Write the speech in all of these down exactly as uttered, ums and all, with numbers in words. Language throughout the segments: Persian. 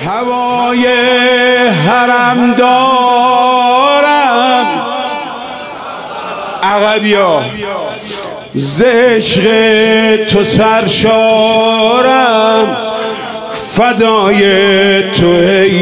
هوای حرم دارم عقبیا، ز عشق تو سرشارم، فدای تو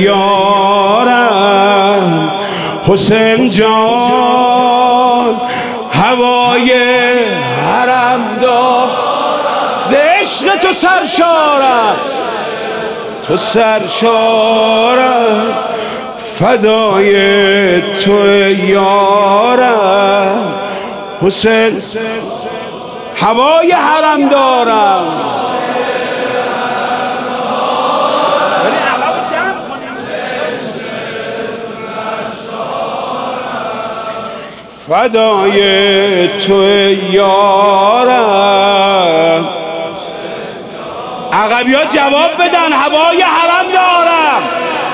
یارم حسین جان. هوای حرم دارم، ز عشق تو سرشارم، تو سرشارم، فدای تو یارم حسین. هوای حرم دارم، فدای تو یارم. عقبی ها جواب بدن. هوای حرم دارم،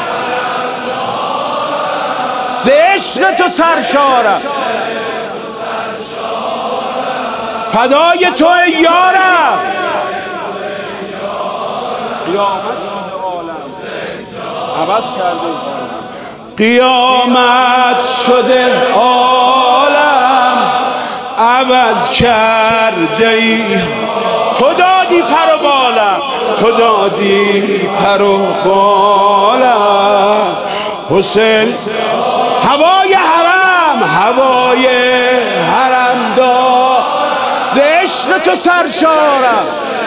ز عشق تو سرشارم، فدای تو یارم. قیامت شده عالم عوض کرده، قیامت شده عالم عوض کرده ای. تو دادی پر و بالم، تو دادی پر و بالم حسین. هوای حرم، هوای حرم دار، ز عشق تو سرشارم،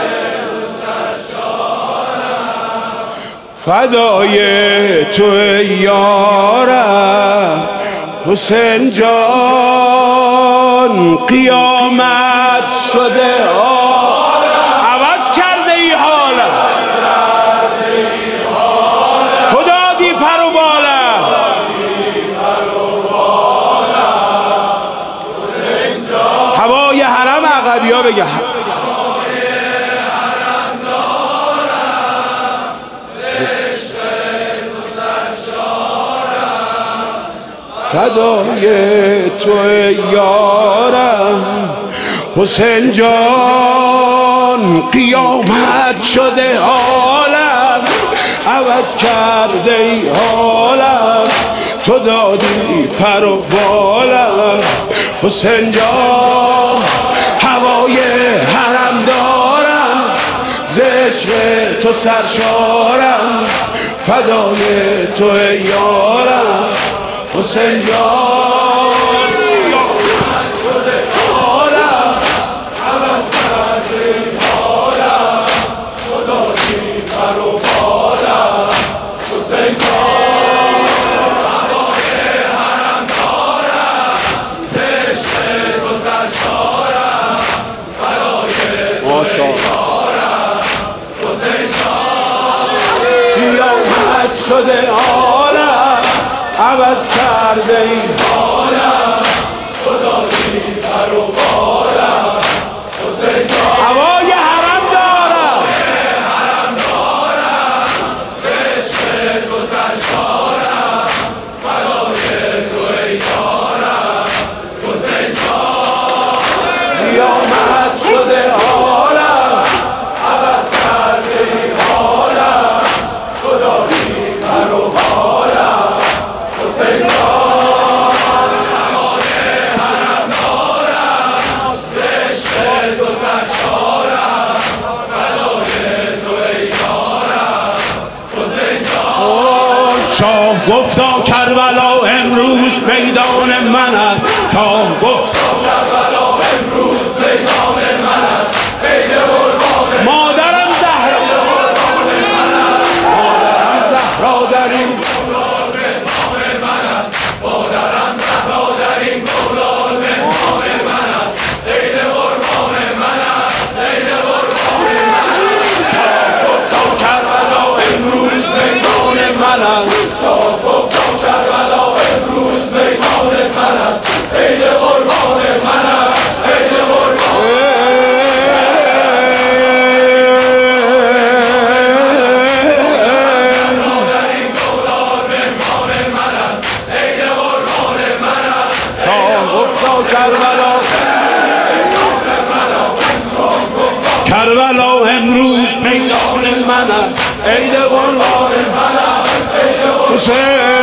فدای تو یارم حسین جان. قیامت شده عوض کرده ای حالم، تو دادی پر و بالم. هوای حرم عقبی ها بگه فدای تو یارم حسین جان. قیامت شده حالم عوض کرده ای حالم، تو دادی پر و بالم حسین جان. هوای حرم دارم، ز عشق تو سرشارم، فدای تو یارم حسین جان. قیامت شده حالم عوض کرده ای حالم، تو دادی پر و بالم حسین جان. هوای حرم دارم، ز عشق تو سرشارم، فدای تو یارم حسین جان. قیامت شده حالم عوض کرده ای حالم، تو دادی پر و بالم حسین جان. هوای حرم دارم، حرم دارم، ز عشق تو سرشارم، فدای تو یارم حسین جان. قیامت شده حالم عوض کرده ای حالم، تو دادی پر و بالم حسین جان. هوای حرم دارم، ز عشق تو سرشارم، فدای تو یارم حسین جان. شاه گفتا کربلا امروز میدان من است، شاه گفتا کربلا امروز میدان من است. عید قربان مادرم زهرا، مادرم زهرا در این شاه گفتا کربلا امروز میدان من است. عید قربان من است، عید قربان. در این دولار مهمان من است، عید قربان من است. شاه گفتا کربلا کربلا امروز میدان من است. عید قربان من است. حسین